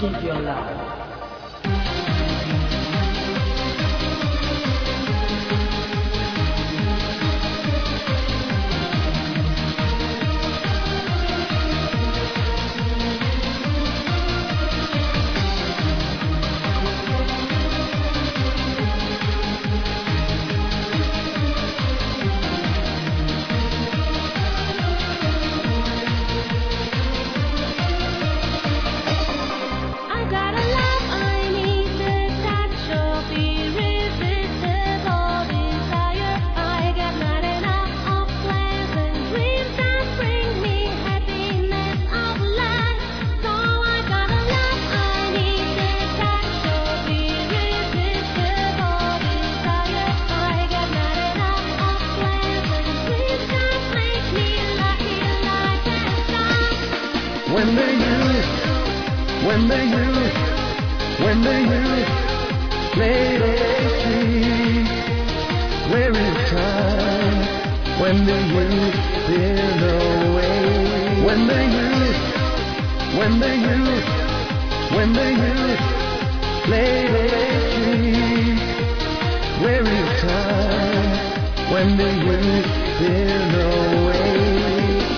Receive your love. When the youth play their street, where is time? When the youth feel away, when the youth play their street, where is time? When the youth feel away.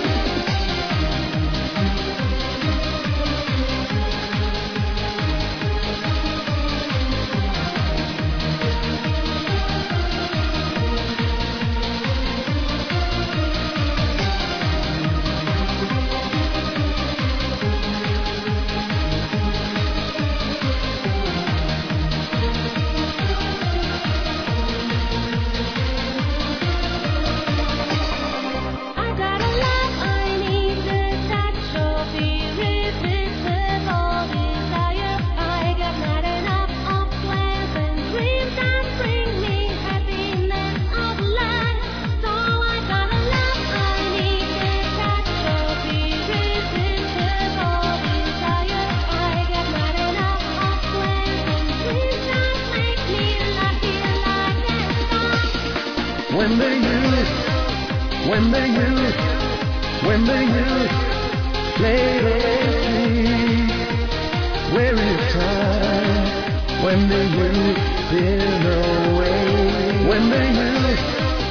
When the youth play their street, where is time? When the youth feel away, when the youth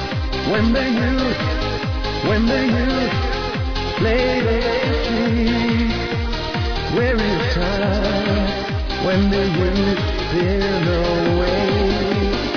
play their street, where is time? When the youth feel away.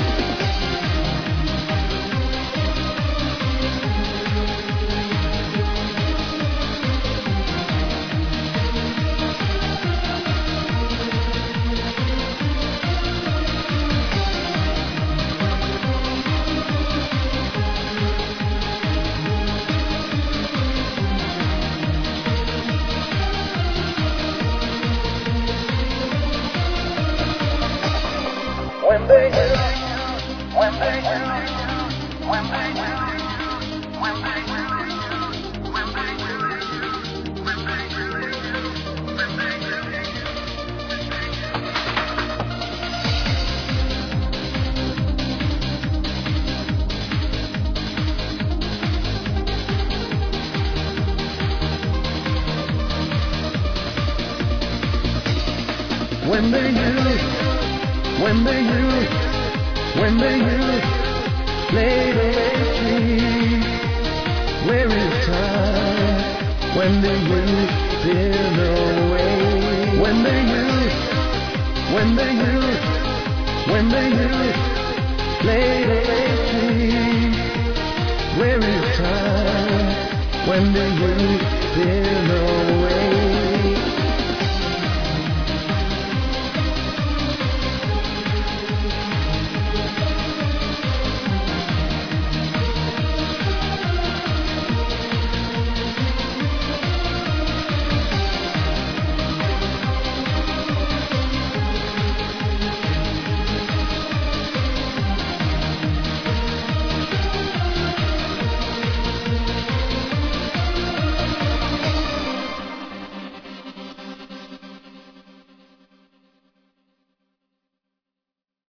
When the youth play their street, where is time? When the youth feel away, when the youth play their street, where is time? When the youth feel